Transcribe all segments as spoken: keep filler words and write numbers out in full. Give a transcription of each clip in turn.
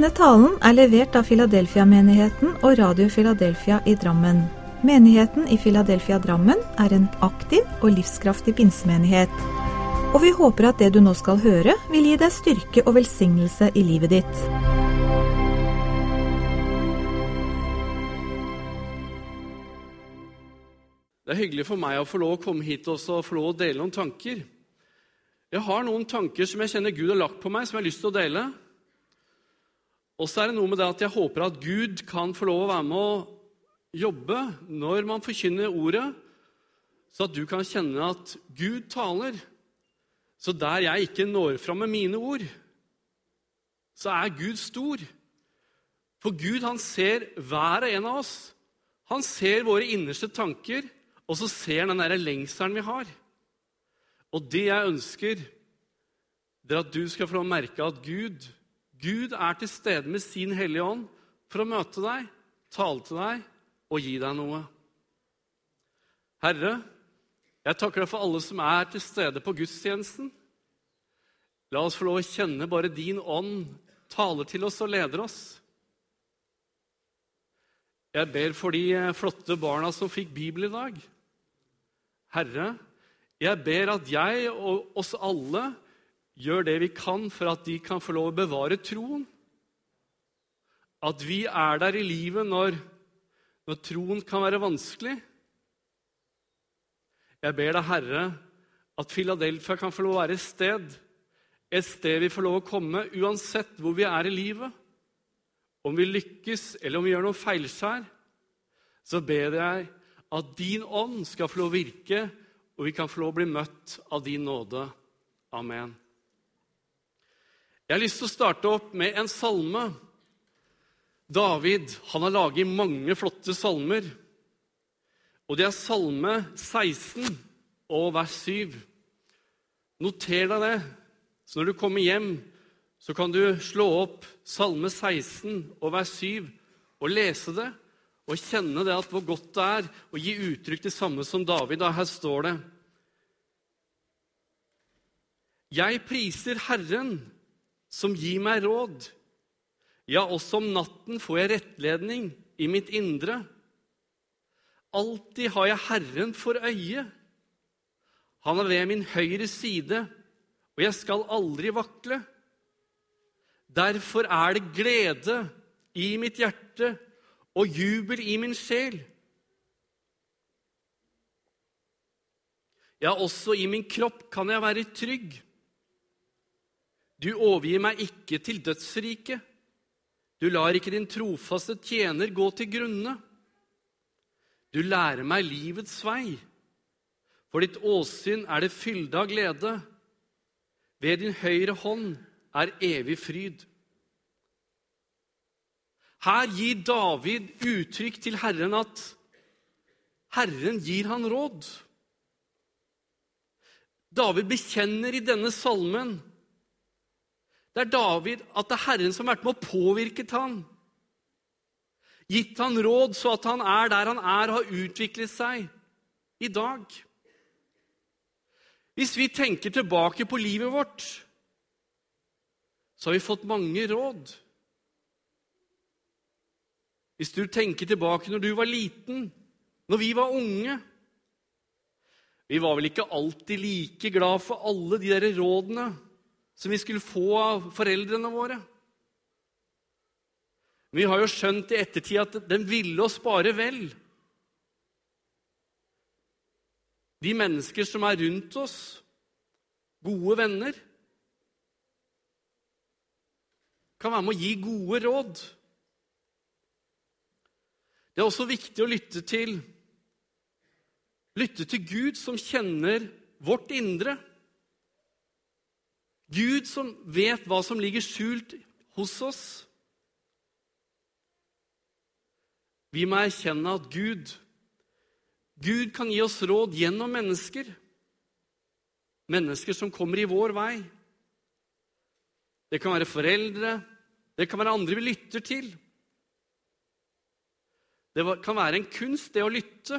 Denne talen er levert av Philadelphia-menigheten og Radio Philadelphia i Drammen. Menigheten i Philadelphia Drammen er en aktiv og livskraftig pinsemenighet. Og vi håper at det du nå skal høre vil gi deg styrke og velsignelse i livet ditt. Det er hyggelig for meg å få lov å komme hit og få lov å dele noen tanker. Jeg har noen tanker som jeg kjenner Gud har lagt på meg, som jeg har lyst til å dele. Og så er det noe med det at jeg håper at Gud kan få lov å være med å jobbe når man forkynner ordet, så at du kan kjenne at Gud taler. Så der jeg ikke når fram med mine ord, så er Gud stor. For Gud, han ser hver og en av oss. Han ser våre innerste tanker, og så ser han den der lengselen vi har. Og det jeg ønsker, det er at du skal få lov å merke at Gud, Gud er til stede med sin hellige ånd for å møte deg, tale til deg og gi deg noe. Herre, jeg takker deg for alle som er til stede på gudstjenesten. La oss få lov å kjenne bare din ånd tale til oss og leder oss. Jeg ber for de flotte barna som fikk Bibel i dag. Herre, jeg ber at jeg og oss alle gjør det vi kan for at de kan få lov å bevare troen. At vi er der i livet når, når troen kan være vanskelig. Jeg ber deg, Herre, at Philadelphia kan få lov å være et sted, et sted vi får lov å komme, uansett hvor vi er i livet. Om vi lykkes, eller om vi gjør noe feilskjær, så ber jeg at din ånd skal få lov å virke, og vi kan få lov å bli møtt av din nåde. Amen. Jeg har lyst til å starte opp med en salme. David, han har laget mange flotte salmer, og det er salme seksten og vers syv. Noter deg det, så når du kommer hjem, så kan du slå opp salme seksten og vers syv og lese det, og kjenne det at hvor godt det er, og gi uttrykk det samme som David. Her står det: Jeg priser Herren, som gir meg råd. Ja, også om natten får jeg rettledning i mitt indre. Alltid har jeg Herren for øye. Han er ved min høyre side, og jeg skal aldri vakle. Derfor er det glede i mitt hjerte og jubel i min sjel. Ja, også i min kropp kan jeg være trygg. Du overgir meg ikke til dødsriket. Du lar ikke din trofaste tjener gå til grunne. Du lærer meg livets vei. For ditt åsyn er det fylde av glede. Ved din høyre hånd er evig fryd. Her gir David uttrykk til Herren at Herren gir han råd. David bekjenner i denne salmen det er David at det er Herren som har vært med å påvirket han. Gitt han råd så at han er der han er og har utviklet seg i dag. Hvis vi tenker tilbake på livet vårt, så har vi fått mange råd. Hvis du tenker tilbake når du var liten, når vi var unge, vi var vel ikke alltid like glad for alle de der rådene som vi skulle få av foreldrene våre. Men vi har jo skjønt i ettertid at den ville oss bare vel. De mennesker som er rundt oss, gode venner, kan være med å gi gode råd. Det er også viktig å lytte til, lytte til Gud som kjenner vårt indre. Gud som vet hva som ligger skjult hos oss. Vi må erkjenne at Gud, Gud kan gi oss råd gjennom mennesker. Mennesker som kommer i vår vei. Det kan være foreldre, det kan være andre vi lytter til. Det kan være en kunst, det å lytte.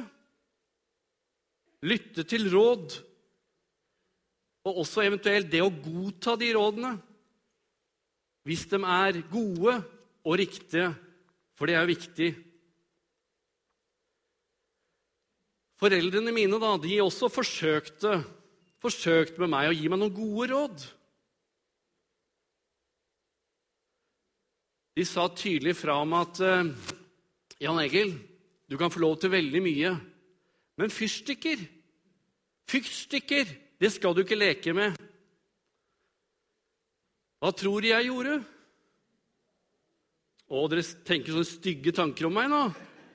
Lytte til råd. Og også eventuelt det å godta de rådene. Hvis de er gode, og riktige, for det er jo viktig. Foreldrene mine da, de også forsøkte, forsøkte med meg å gi meg noen gode råd. De sa tydelig fra om at Jan Egil, du kan få lov til veldig mye, men fyrstikker, fyrstikker, det skal du ikke leke med. Hva tror de jeg gjorde? Å, dere tenker sånne stygge tanker om meg nå.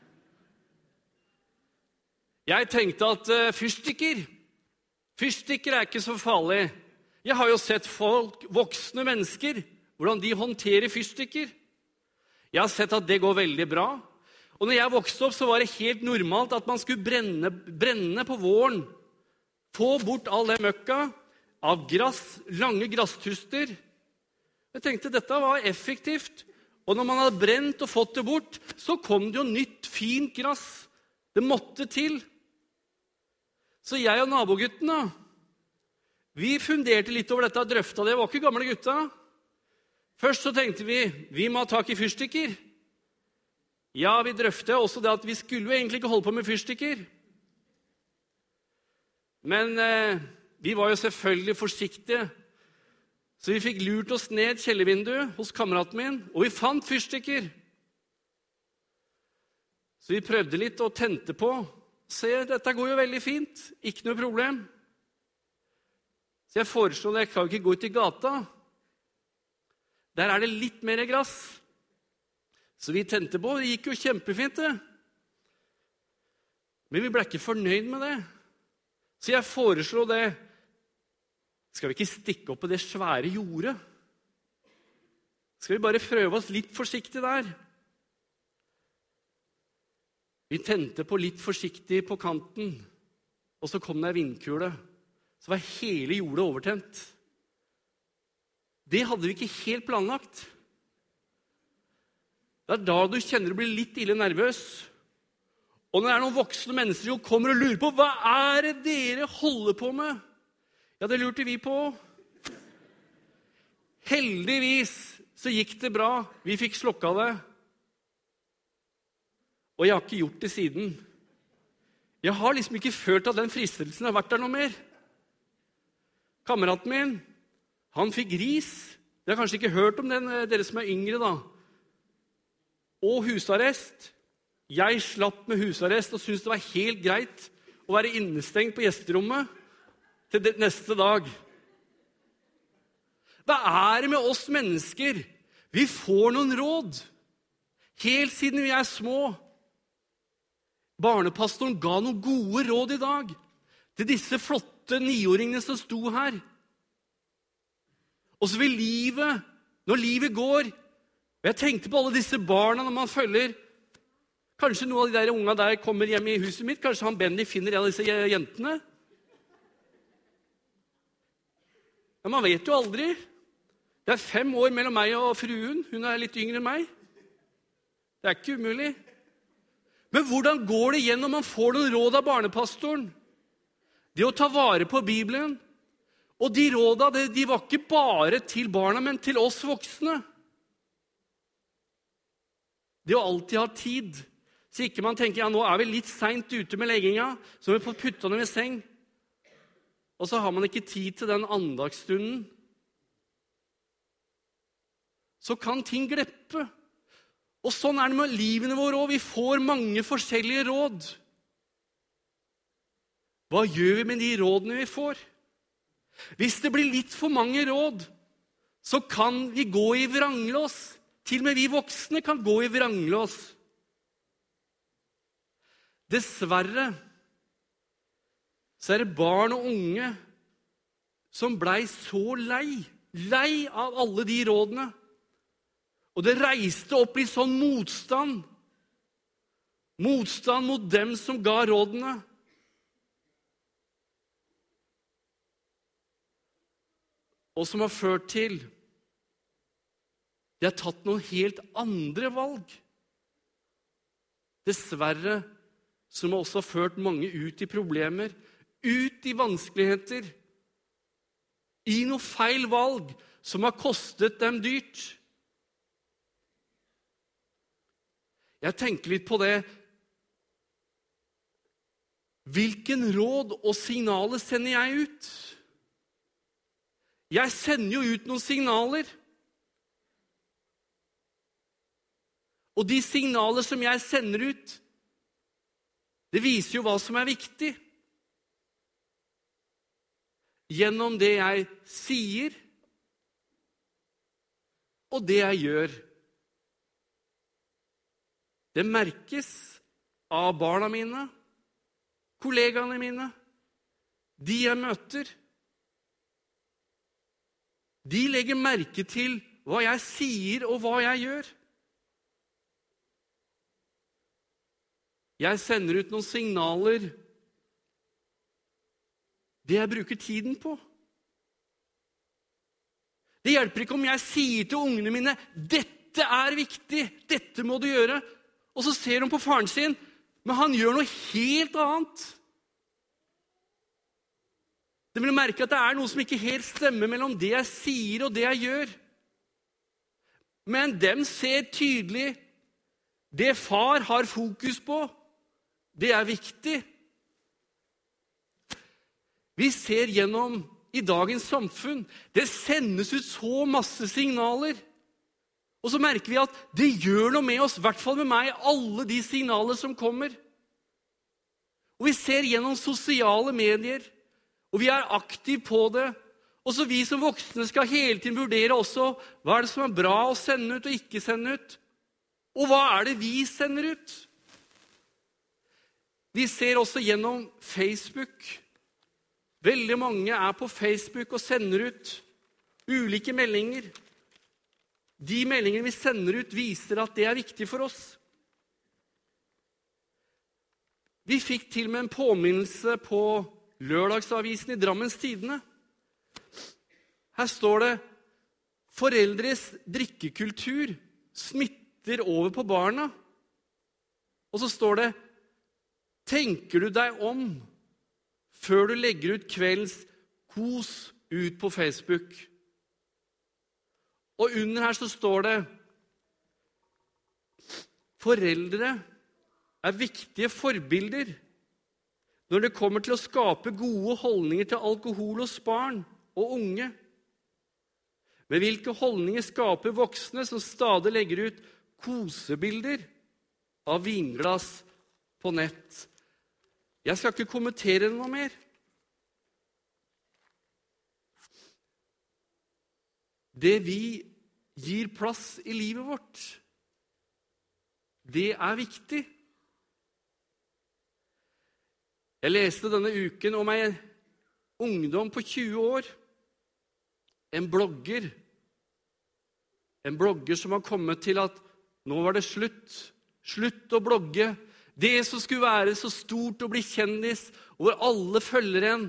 Jeg tenkte at uh, fyrstikker, fyrstikker er ikke så farlig. Jeg har jo sett folk, voksne mennesker, hvordan de håndterer fyrstikker. Jeg har sett at det går veldig bra. Og når jeg vokste opp, så var det helt normalt at man skulle brenne, brenne på våren. Få bort all det møkka av grass, lange grasstuster. Jeg tenkte dette var effektivt. Og når man hadde brent og fått det bort, så kom det jo nytt, fint grass. Det måtte til. Så jeg og nabogutten da, vi funderte litt over dette og drøfta det. Det var ikke gamle gutta. Først så tenkte vi, vi må ha tak i fyrstikker. Ja, vi drøftet også det at vi skulle jo egentlig ikke holde på med fyrstikker. Men eh, vi var jo selvfølgelig forsiktige. Så vi fikk lurt oss ned kjellervinduet hos kameraten min, og vi fant fyrstikker. Så vi prøvde litt og tente på. Se, dette går jo veldig fint. Ikke noe problem. Så jeg foreslo det, jeg kan jo ikke gå ut i gata. Der er det litt mer grass. Så vi tente på, det gikk jo kjempefint det. Men vi ble ikke fornøyd med det. Så jeg foreslo det, skal vi ikke stikke opp på det svære jordet? Skal vi bare prøve oss litt forsiktig der? Vi tente på litt forsiktig på kanten, og så kom det en vindkule. Så var hele jordet overtent. Det hadde vi ikke helt planlagt. Det er da du kjenner du blir litt ille nervøs. Og når det er noen voksne mennesker som kommer og lurer på, hva er det dere holder på med? Ja, det lurte vi på. Heldigvis så gikk det bra. Vi fikk slukka det. Og jeg har ikke gjort det siden. Jeg har liksom ikke følt at den fristelsen har vært der noe mer. Kameraten min, han fikk ris. Dere har kanskje ikke hørt om den, dere som er yngre da. Og husarrest. Jeg slapp med husarrest og syntes det var helt greit å være innestengt på gjesterommet til neste dag. Hva er det med oss mennesker? Vi får noen råd. Helt siden vi er små. Barnepastoren ga noen gode råd i dag til disse flotte niåringene som sto her. Og så vil livet, når livet går, og jeg tenkte på alle disse barna når man følger, kanskje noen av de der unga der kommer hjem i huset mitt, kanskje han Benny finner en av disse jentene. Ja, man vet jo aldri. Det er fem år mellom meg og fruen, hun er litt yngre enn meg. Det er ikke umulig. Men hvordan går det igjen når man får noen råd av barnepastoren? Det å ta vare på Bibelen. Og de råda, de var ikke bare til barna, men til oss voksne. Det å alltid ha tid. Så ikke man tenker, ja, nå er vi litt sent ute med legginga, så vi får putta dem i seng. Og så har man ikke tid til den andagsstunden. Så kan ting glippe. Og sånn er det med livene våre også. Vi får mange forskjellige råd. Hva gjør vi med de rådene vi får? Hvis det blir litt for mange råd, så kan vi gå i vranglås. Til og med vi voksne kan gå i vranglås. Dessverre så er det barn og unge som blei så lei, lei av alle de rådene. Og det reiste opp i sånn motstand. Motstand mot dem som ga rådene. Og som har ført til de har tatt noen helt andre valg. Dessverre som har også ført mange ut i problemer, ut i vanskeligheter, i noe feil valg som har kostet dem dyrt. Jeg tenker litt på det. Hvilken råd og signaler sender jeg ut? Jeg sender jo ut noen signaler. Og de signaler som jeg sender ut, det viser jo hva som er viktig. Gjennom det jeg sier, og det jeg gjør. Det merkes av barna mine, kollegaene mine, de jeg møter. De legger merke til hva jeg sier og hva jeg gjør. Jeg sender ut noen signaler, det jeg bruker tiden på. Det hjelper ikke om jeg sier til ungene mine, dette er viktig, dette må du gjøre. Og så ser de på faren sin, men han gjør noe helt annet. De vil merke at det er noe som ikke helt stemmer mellom det jeg sier og det jeg gjør. Men dem ser tydelig, det far har fokus på, det er viktig. Vi ser gjennom i dagens samfunn, det sendes ut så masse signaler. Og så merker vi at det gjør noe med oss, i hvert fall med meg, alle de signaler som kommer. Og vi ser gjennom sosiale medier, og vi er aktive på det. Og så vi som voksne skal hele tiden vurdere også, hva er det som er bra å sende ut og ikke sende ut? Og hva er det vi sender ut? Vi ser også gjennom Facebook. Veldig mange er på Facebook og sender ut ulike meldinger. De meldingene vi sender ut viser at det er viktig for oss. Vi fikk til og med en påminnelse på lørdagsavisen i Drammens Tidende. Her står det, foreldres drikkekultur smitter over på barna. Og så står det, tenker du deg om før du legger ut kvelds kos ut på Facebook? Og under her så står det, foreldre er viktige forbilder når det kommer til å skape gode holdninger til alkohol hos barn og unge. Men hvilke holdninger skaper voksne som stadig legger ut kosebilder av vinglass på nett? Jeg skal ikke kommentere noe mer. Det vi gir plass i livet vårt, det er viktig. Jeg leste denne uken om en ungdom på tjue år, en blogger, en blogger som har kommet til at nå var det slutt, slutt å blogge. Det som skulle være så stort å bli kjendis, hvor alle følger en.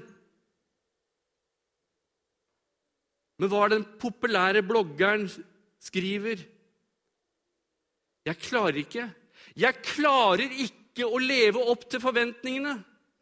Men hva den populære bloggeren skriver? Jeg klarer ikke. Jeg klarer ikke å leve opp til forventningene.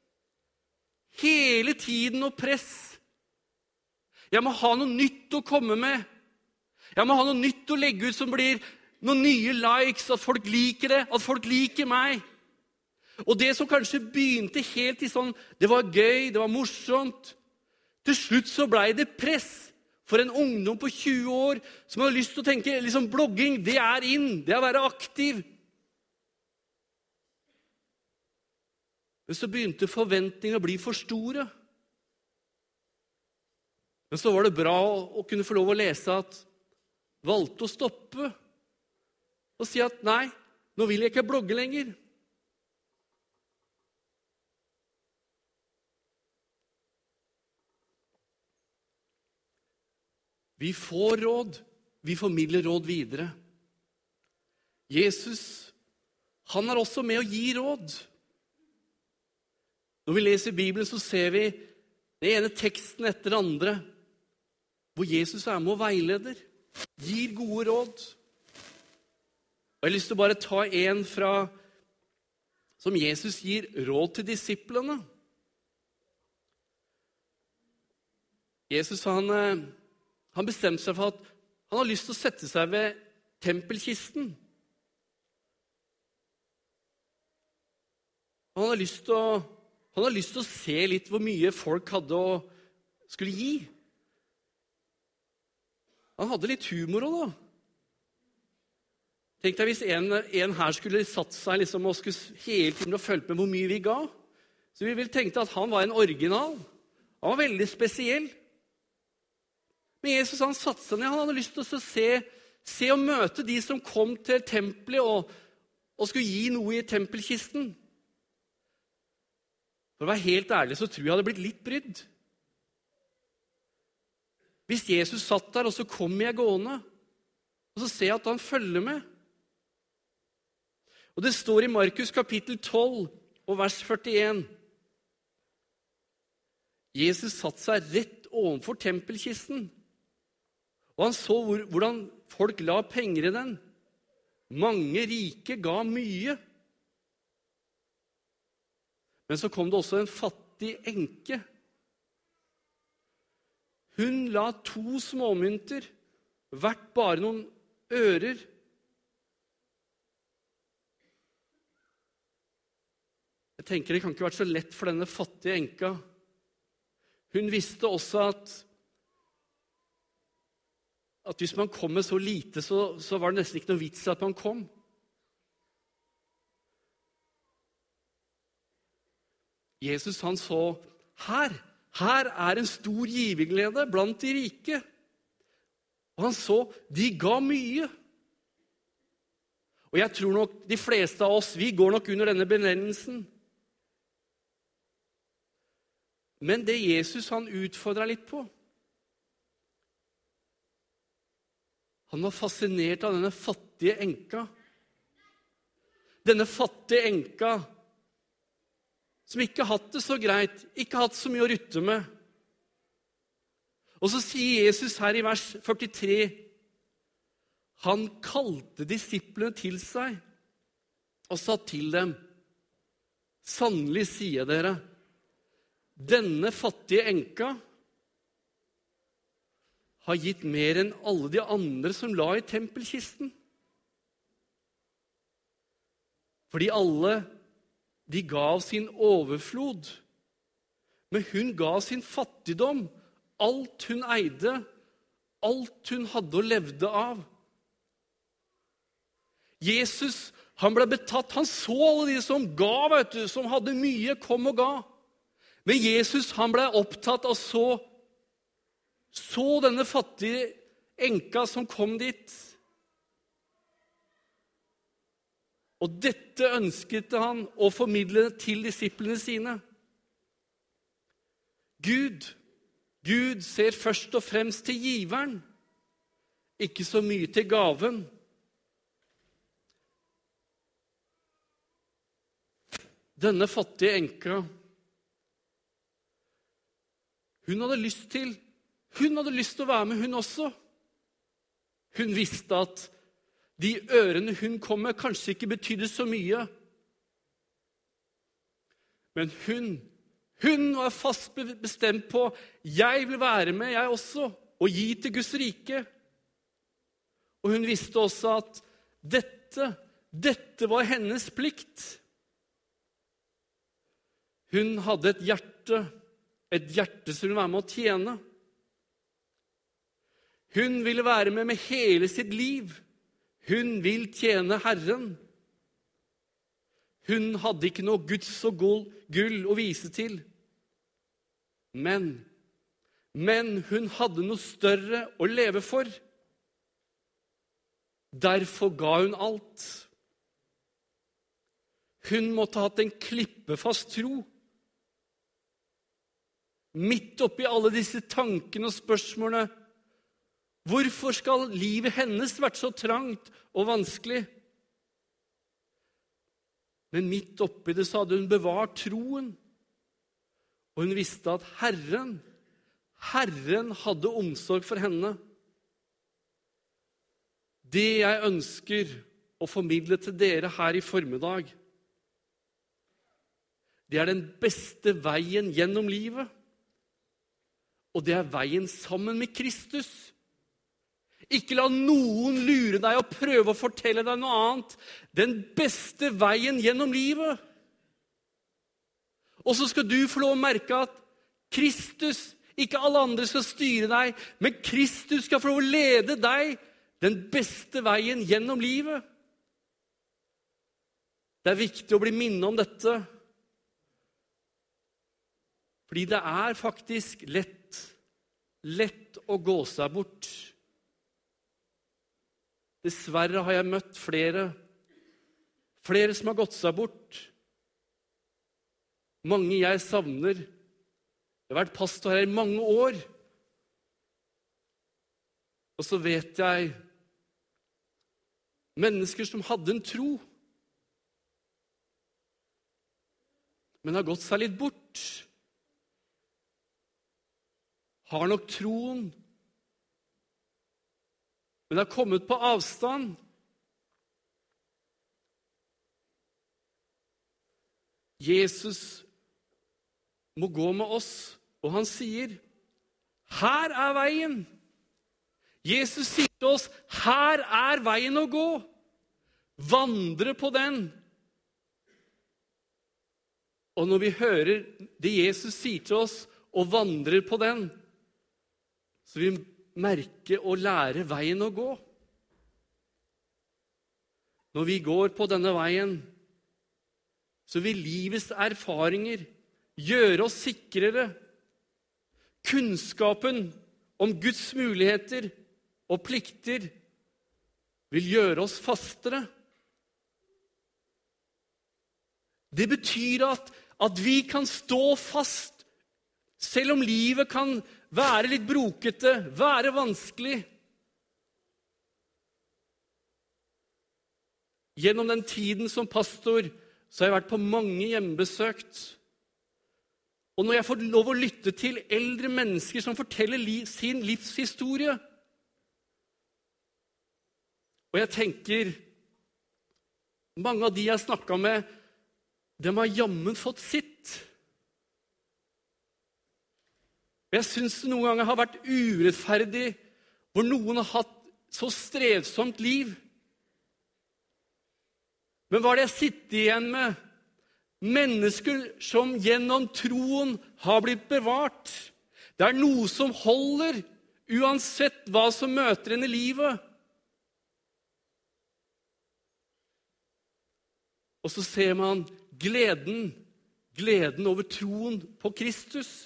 Hele tiden noe press. Jeg må ha noe nytt å komme med. Jeg må ha noe nytt å legge ut som blir noen nye likes, at folk liker det, at folk liker meg. Og det som kanskje begynte helt i sånn, det var gøy, det var morsomt. Til slutt så ble det press for en ungdom på tjue år som hadde lyst til å tenke, liksom blogging, det er inn, det er å være aktiv. Men så begynte forventningene å bli for store. Men så var det bra å kunne få lov å lese at valgte å stoppe og si at nei, nå vil jeg ikke blogge lenger. Vi får råd, vi formidler råd videre. Jesus, han er også med å gi råd. Når vi leser Bibelen, så ser vi den ene teksten etter den andre, hvor Jesus er med og veileder, gir gode råd. Og jeg har lyst til å bare ta en fra, som Jesus gir råd til disiplene. Jesus, han... Han bestemte seg for at han har lyst til å sette seg ved tempelkisten. Han hadde lyst til å, han hadde lyst til å se litt hvor mye folk hadde å skulle gi. Han hadde litt humor også, da. Tenk deg hvis en, en her skulle satt seg liksom, og skulle hele tiden og følge med hvor mye vi ga. Så vi ville tenkt at han var en original. Han var veldig spesiell. Men Jesus han satte seg ned. Han hadde lyst til å se, se og møte de som kom til tempelet og, og skulle gi noe i tempelkisten. For å være helt ærlig så tror jeg jeg hadde blitt litt brydd. Hvis Jesus satt der, og så kommer jeg gående, og så ser jeg at han følger med. Og det står i Markus kapittel tolv og vers førtien. Jesus satt seg rett ovenfor tempelkisten, og han så hvor, hvordan folk la penger i den. Mange rike ga mye. Men så kom det også en fattig enke. Hun la to småmynter, verdt bare noen ører. Jeg tenker det kan ikke vært så lett for denne fattige enka. Hun visste også at, at hvis man kom med så lite, så, så var det nesten ikke noe vits at man kom. Jesus han så, her, her er en stor giverglede blant de rike. Og han så, de ga mye. Og jeg tror nok de fleste av oss, vi går nok under denne benevnelsen. Men det Jesus han utfordret litt på, han var fascinert av denne fattige enka. Denne fattige enka, som ikke hatt det så greit, ikke hatt så mye å rutte med. Og så sier Jesus her i vers førtitre, han kalte disiplene til seg og sa til dem, sannelig sier dere, denne fattige enka har gitt mer enn alle de andre som la i tempelkisten. Fordi alle, de ga av sin overflod, men hun ga av sin fattigdom, alt hun eide, alt hun hadde og levde av. Jesus, han ble betatt, han så alle de som ga, vet du, som hadde mye, kom og ga. Men Jesus, han ble opptatt av så, så denne fattige enka som kom dit. Og dette ønsket han å formidle til disiplene sine. Gud, Gud ser først og fremst til giveren, ikke så mye til gaven. Denne fattige enka, hun hadde lyst til, hun hadde lyst til å være med, hun også. Hun visste at de ørene hun kom med kanskje ikke betydde så mye. Men hun, hun var fast bestemt på, jeg vil være med, jeg også, og gi til Guds rike. Og hun visste også at dette, dette var hennes plikt. Hun hadde et hjerte, et hjerte som ville være med å tjene. Hun ville være med med hele sitt liv. Hun vil tjene Herren. Hun hadde ikke noe Guds og gull å vise til. Men, men hun hadde noe større å leve for. Derfor ga hun alt. Hun måtte ha hatt en klippefast tro. Midt oppi alle disse tankene og spørsmålene, hvorfor skal livet hennes vært så trangt og vanskelig? Men midt oppi det så hadde hun bevart troen, og hun visste at Herren, Herren hadde omsorg for henne. Det jeg ønsker å formidle til dere her i formiddag, det er den beste veien gjennom livet. Og det er veien sammen med Kristus. Ikke la noen lure deg og prøve å fortelle deg noe annet. Den beste veien gjennom livet, Og så skal du få lov å merke at Kristus, ikke alle andre skal styre deg, men Kristus skal få lov å lede deg den beste veien gjennom livet. Det er viktig å bli minnet om dette. Fordi det er faktisk lett, lett å gå seg bort. Dessverre har jeg møtt flere, flere som har gått seg bort. Mange jeg savner. Jeg har vært pastor her i mange år. Og så vet jeg mennesker som hadde en tro, men har gått seg litt bort. Har nok troen, men har kommet på avstand. Jesus må gå med oss, og han sier, her er veien. Jesus sier til oss, her er veien å gå. Vandre på den. Og når vi hører det Jesus sier til oss, og vandrer på den, så vi merker og lærer veien å gå. Når vi går på denne veien, så vil livets erfaringer gjøre oss sikrere. Kunnskapen om Guds muligheter og plikter vil gjøre oss fastere. Det betyr at, at vi kan stå fast, selv om livet kan være litt brokete, være vanskelig. Gjennom den tiden som pastor, så har jeg vært på mange hjemmebesøkt. Og når jeg får lov å lytte til eldre mennesker som forteller liv, sin livshistorie, og jeg tenker, mange av de jeg snakket med, de har jammen fått sitt. Jeg synes det noen ganger har vært urettferdig, hvor noen har hatt så strevsomt liv. Men hva er det jeg sitter igjen med? Mennesker som gjennom troen har blitt bevart. Det er noe som holder, uansett hva som møter en i livet. Og så ser man gleden, gleden over troen på Kristus.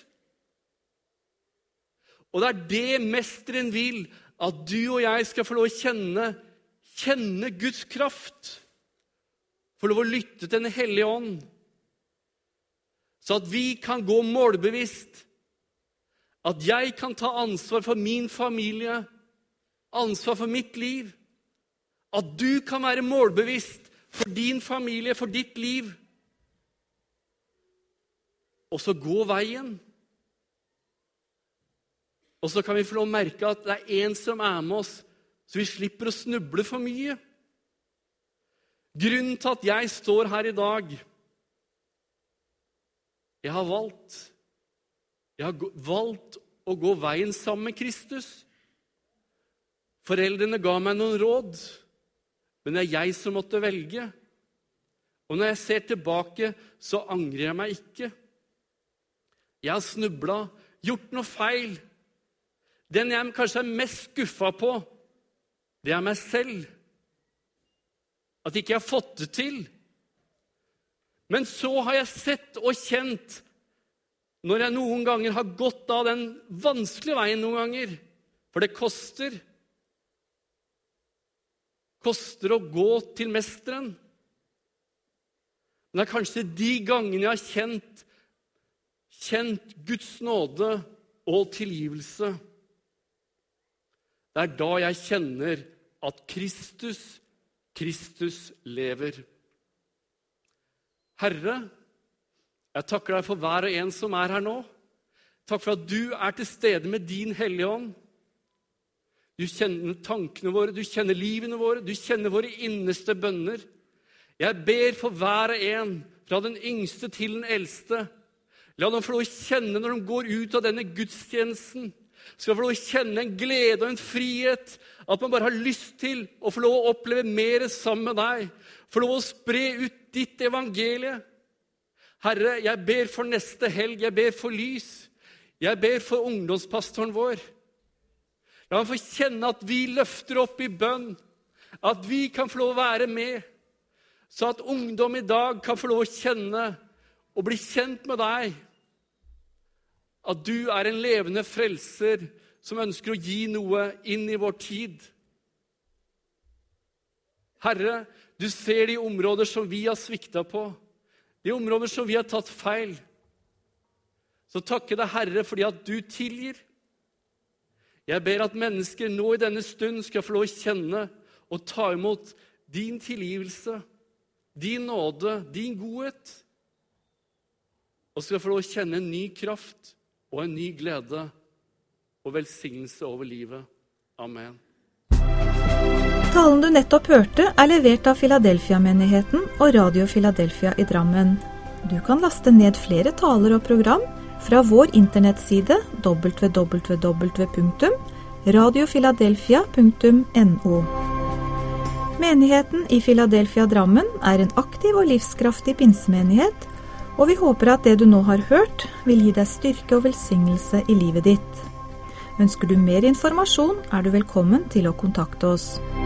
Og det er det mesteren vil, at du og jeg skal få lov å kjenne, kjenne Guds kraft. Få lov å lytte til Den hellige ånd. Så at vi kan gå målbevisst. At jeg kan ta ansvar for min familie, ansvar for mitt liv. At du kan være målbevisst for din familie, for ditt liv. Og så gå veien. Og så kan vi få lov å merke at det er en som er med oss, så vi slipper å snuble for mye. Grunnen til at jeg står her i dag, jeg har valgt, jeg har valgt å gå veien sammen med Kristus. Foreldrene ga meg noen råd, men det er jeg som måtte velge. Og når jeg ser tilbake, så angrer jeg meg ikke. Jeg har snublet, gjort noe feil. Den jeg kanskje er mest skuffet på, det er meg selv. At ikke jeg har fått det til. Men så har jeg sett og kjent, når jeg noen ganger har gått av den vanskelige veien noen ganger, for det koster. Koster å gå til mesteren. Men det er kanskje de gangene jeg har kjent, kjent Guds nåde og tilgivelse. Det er da jeg kjenner at Kristus, Kristus lever. Herre, jeg takker deg for hver og en som er her nå. Takk for at du er til stede med din hellige ånd. Du kjenner tankene våre, du kjenner livene våre, du kjenner våre innerste bønner. Jeg ber for hver og en, fra den yngste til den eldste. La dem få lov å kjenne når de går ut av denne gudstjenesten, skal få lov å kjenne en glede og en frihet, at man bare har lyst til å få lov å oppleve mer sammen med deg, få lov å spre ut ditt evangelie. Herre, jeg ber for neste helg, jeg ber for lys, jeg ber for ungdomspastoren vår. La ham få kjenne at vi løfter opp i bønn, at vi kan få lov å være med, så at ungdom i dag kan få lov å kjenne og bli kjent med deg. At du er en levende frelser som ønsker å gi noe inn i vår tid. Herre, du ser de områder som vi har sviktet på, de områder som vi har tatt feil. Så takker deg, Herre, fordi at du tilgir. Jeg ber at mennesker nå i denne stund skal få lov å kjenne og ta imot din tilgivelse, din nåde, din godhet, og skal få lov å kjenne en ny kraft og en ny glede og velsignelse over livet. Amen. Talen du nettopp hørte er levert av Philadelphia-menigheten og Radio Philadelphia i Drammen. Du kan laste ned flere taler og program fra vår internettside w w w punktum radio philadelphia punktum no. Menigheten i Philadelphia Drammen er en aktiv og livskraftig pinsemenighet, og vi håper at det du nå har hørt vil gi deg styrke og velsignelse i livet ditt. Ønsker du mer informasjon, er du velkommen til å kontakte oss.